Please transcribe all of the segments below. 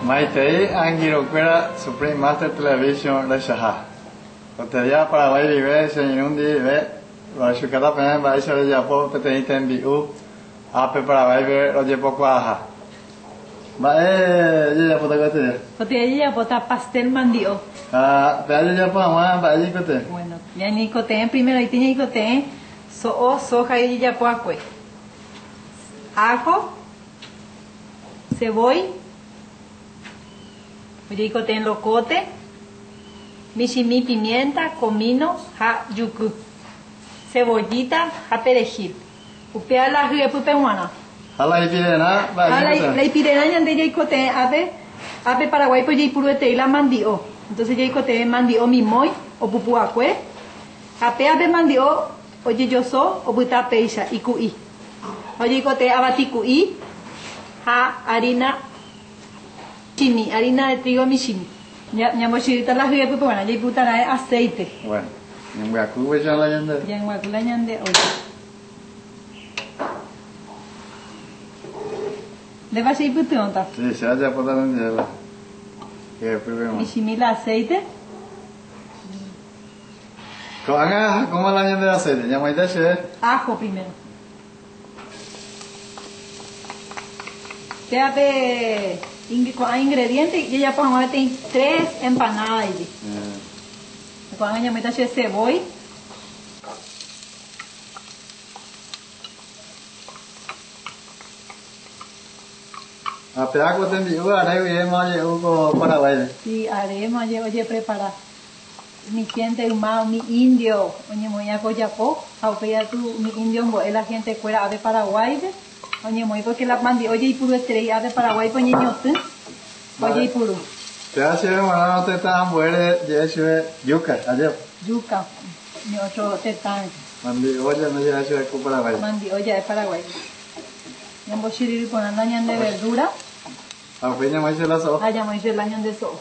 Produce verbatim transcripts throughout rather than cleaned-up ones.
Maite Anguiroquera Supreme Master Television Reshaha. Lotería Paraguay vive, Señundi vive, Chucata Pen, Baisha de Yapo, Petenita en Biu, Ape Paraguay vive, Oye Poco Aja. Bae, ya puta cote. Cote ya puta pastel mandio. Ah, Bae ya puta más, Bae cote. Bueno, ya ni cote, primero ahí tiene cote, so o soja y ya puta cue. Ajo, cebolla, oye cote en locote. Michimi, pimienta, comino, ja yucu, cebollita, ja perejil. Upea la rie pupehuana. Hala ipirena, Hala la ipirena yande ya ikote ave, ave Paraguay pues ya ipuruete la mandio. Entonces ya ikote mandio mi moy o pupuacue. Ape ave mandio oye yo so o puta peisha ikui. Oye ikote abatikui, ja harina chimi, harina de trigo michimi. Ya, ya mochilita las rie pues bueno, ya putará aceite. Bueno, en Guacu ya la yande. Ya en Guacu la yande oye. ¿Le va a seguir putonta? Sí, se haya por la yande. Que primero. Michimila aceite. ¿Cómo la yande de aceite? Ya me dice. Ajo primero. Ya ve con ingredientes y ya podemos meter tres empanadas allí. Cuando ya meter cebolla. A pedazo de envío, haré bien, oye, Hugo Paraguay. Sí, haremos, oye, oye, prepara. Mi gente humano, mi indio, oye, muy acoyapo, aunque tu mi indio, la gente fuera de Paraguay. Oye, muy porque la mandi, oye, y puro estrella de Paraguay, pues niñote. Oye, y puro. Te hace, bueno, no te tan bueno, ya es yuca, ayer. Yuca, mi otro tetán. Mandi, oye, no ya es Paraguay. Mandi, oye, es Paraguay. Ya voy a ir con la ñan de verdura. Aunque ya me hice la sopa. Ah, ya me hice la ñan de sopa.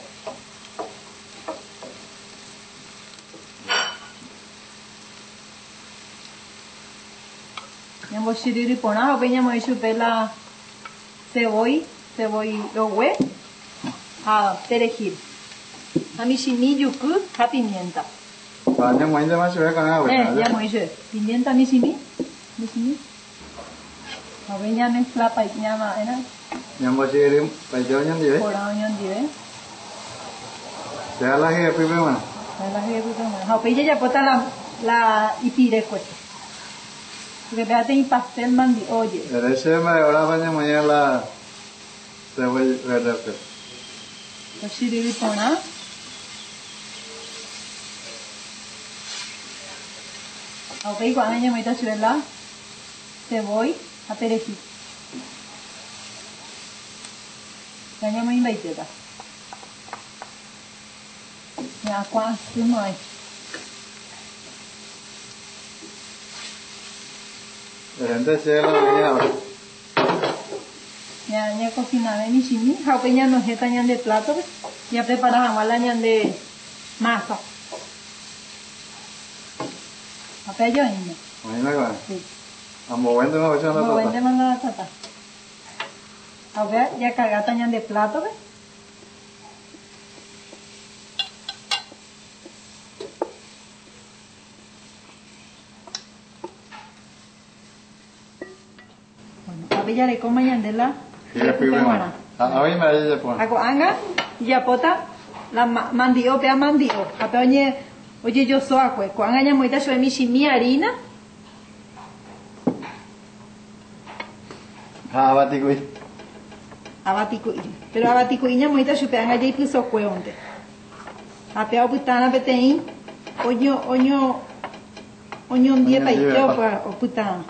Ya voy a ir con la peña, me hice la cebolla, cebolla, lo hue, a perejil. A mi chimi, yucu, a pimienta. Ya me hice más suave con agua. Eh, ya me hice. Pimienta, mi chimi, mi chimi. A ver, ya me flapa y ya me, ¿eh? Ya me hice ir, pues yo ya diré. Por ahora ya diré. Ya la dije primero. La dije primero. A ver, ya puesta la, la ipire, pues. Porque fíjate mi pastel mandi, oye. El ese me ahora baña mañana la cebolla verde. Pues si viví con nada. Ok, cuando ella me está haciendo la cebolla a perejil. Ya me invité. Ya cuánto no hay. Entonces se la veía. Ya, ya cocinaba mi chimi, jaupe ya no está ñan de plato, ya preparaba la ñan de masa. Apa yo ini? Imagina que Sí. ambos venden la versión de Como la vende manda la tata. Ahora ya cargata ñan de plato, ¿ves? Ya le como ñan de la. Sí, ya fui bueno. A hoy me dice pues. Ako anga ya pota la mandio pe mandio. Apa oye, oye yo so akue, ko anga ña moita yo mi chimi harina. Ah, batikui. Abatikui. Pero abatikui ña moita yo pe anga ya ipuso kueonte. Apa o putana petein. Oño oño oño un día pa yo pa o putana.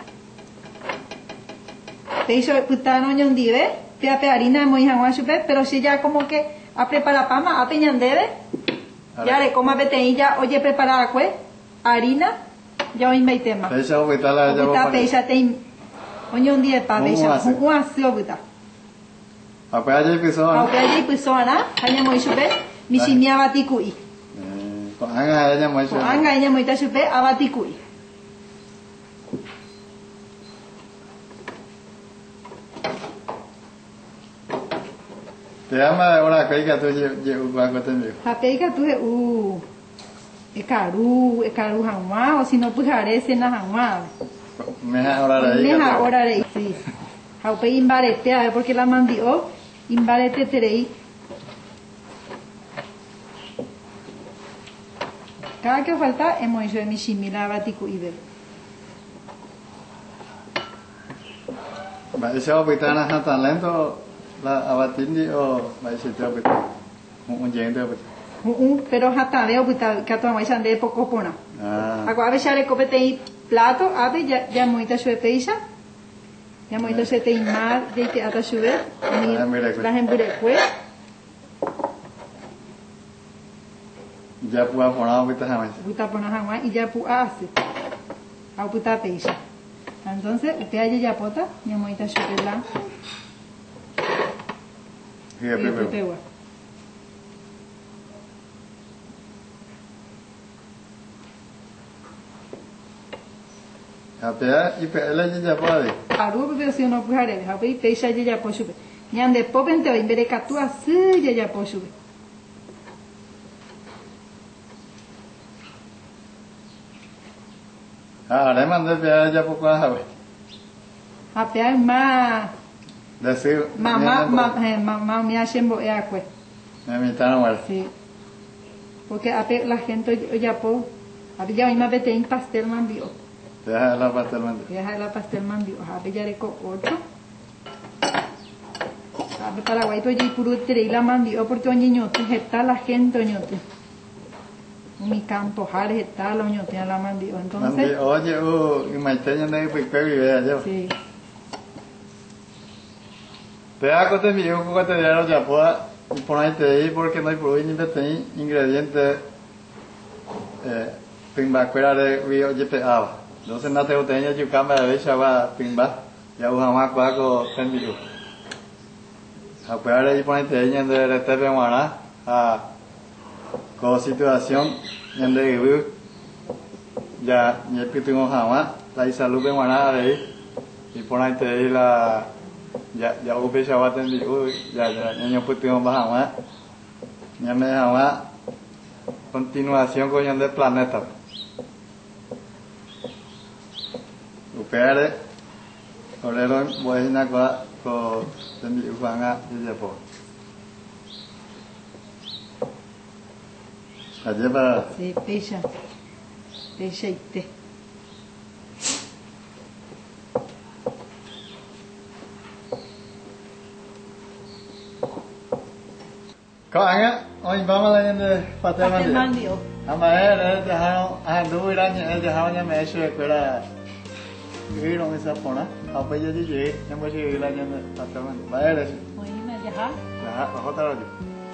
Te hizo putano ñon dive, te ape harina muy agua chupe, pero si ya como que a preparar pama, a peñan debe, ya le coma petein ya, oye preparar cue, harina, ya hoy me tema. Te hizo buta la ya. Buta peisa te, oño un día pa peisa, un asio buta. Ape allí piso. Ape allí piso ana, hanya muy chupe, mi simia batikui. Eh, con anga ella muy chupe. Anga ella muy ta chupe, abatikui. Te llama ahora que hay que tú llevo cuando te envío. Japeica tu he u e caru, e caru hanwa, o si no pues haré na hanwa. Me ahora ahí. Me ahora ahí, sí. Haupe imbarete, a ver por qué la mandió. Imbarete terei. Cada que falta hemos hecho mi shimila batiku iber. Vậy sao bị ta nó tan lento la abatindi o vậy sẽ tiêu bị un dien tiêu bị. Un pero hasta veo puta que toma esa de poco pona. Ah. Agora a deixar copete plato, ave ya ya muita sue peixa. Ya muita se tem mar de te ata sue. La hembure kue. Ya puedo poner bị ta hay. Puta pona hama y ya pu hace. Au puta peixa. Entonces, usted allá ya pota, ya muita sue la. Sí, pepe. Apea y pela ya puede. Aru bebe si no puede, habe peixa ya po sube. Nyande popente o imbere katu asu ya ya po sube. Ah, le mandé pea ya poco a habe. Apea ma Decir mamá mamá me hacemos e acue. Me invitaron a ver. Sí. Porque ape la gente ya po, ape ya ima vete en pastel mandio. Deja la pastel mandio. Deja la pastel mandio, ape ya reco ocho. Ape Paraguay to ya puro tere la mandio porque o ñote está la gente ñote. Mi campo jare está la ñote la mandio. Entonces, oye, uh, y maiteña de pipe vive allá. Sí. Te hago te envío un poco de dinero ya pueda ponerte ahí porque no hay por hoy ni te ingredientes eh pimba fuera de río ya te aba. Entonces no te uteña yo cambia de vez va pimba ya usa más cuaco te envío. A fuera ahí ponerte ahí en de este peruana a con situación en de vivir ya ya que tengo jamás la salud peruana de ahí y ponerte ahí la ya ya upe shawa ten di u ya ya ña putio ba hawa ña me hawa continuación con el planeta upere orero voy na kwa ko ten di u nga ya po aje ba sí, peixa. Peixa y té. có ăn á ôi ba mà lên pastel Pastel mandio mandio. ama eh eh ya ah du ira ni ya ha nya me shue kwera iri no esa pona apa ya ji je nya mo shi ira nya pastel mandio ba eh Muy me deja. ya ha hota ro ji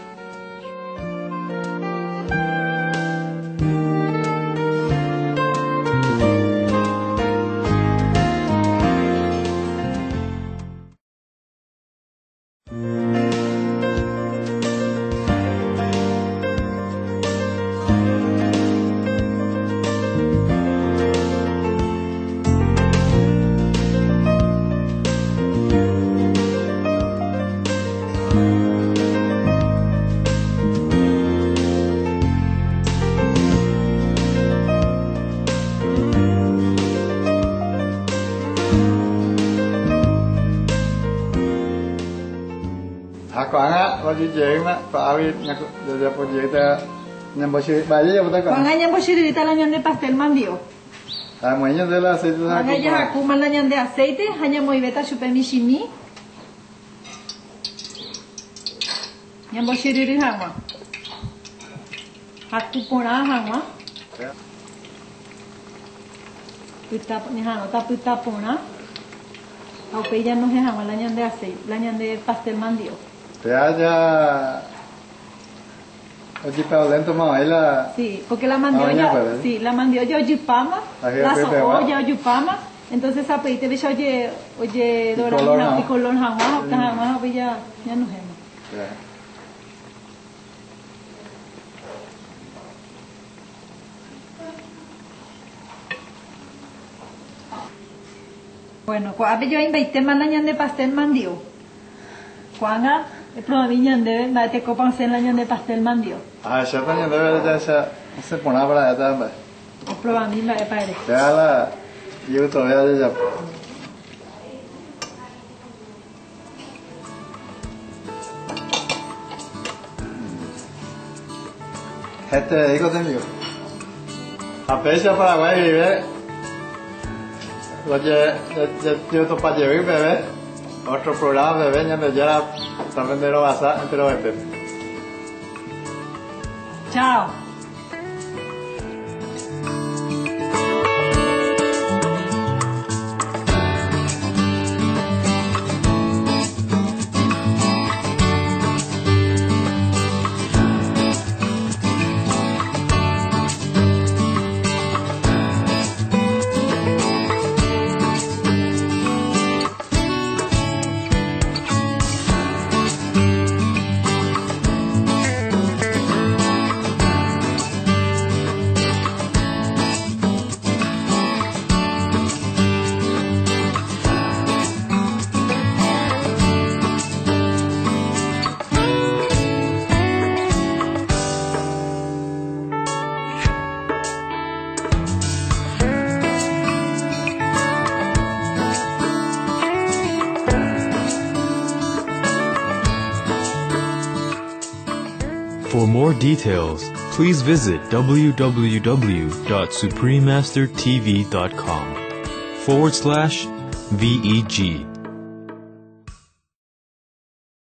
quán á có gì chế mà có áo ít nhạc giờ có chế ta nhằm bao nhiêu bài gì vậy ta Cuando còn haya posibilidad la ñan de pastel mandio. à mấy nhân de la aceite Cuando na haya hakuma la ñan de aceite, haya muy beta chupe mishimi. Ñan posibilidad hangwa. Hakupora hangwa. Puta ni hangwa ta puta pona. Aunque ya no es hangwa la ñan de aceite, la ñan de pastel mandio. te haya oye pero lento más ahí la Sí, porque la mandiolla, Ah, pues, sí, la mandiolla yupama, Ajá, la pues, soya yupama, entonces a pedir te ves oye, oye, color, dorada, ¿no? y color jamás, jamás, ya, ya no es. Ya. Bueno, cuando yo invité más de pastel mandio, cuando Pero a mí ñande, va te copan sen la ñande pastel mandio. Ah, ya tenía de ver ya se se pone para allá también. Pero a mí va de padre. Ya la yo todavía ya. Este digo tengo. A pesar Paraguay vive. Oye, yo to para llevar bebé. Otro programa de veña de ya también de lo vas a pero este. Chao. For more details, please visit w w w dot supreme master t v dot com forward slash V E G.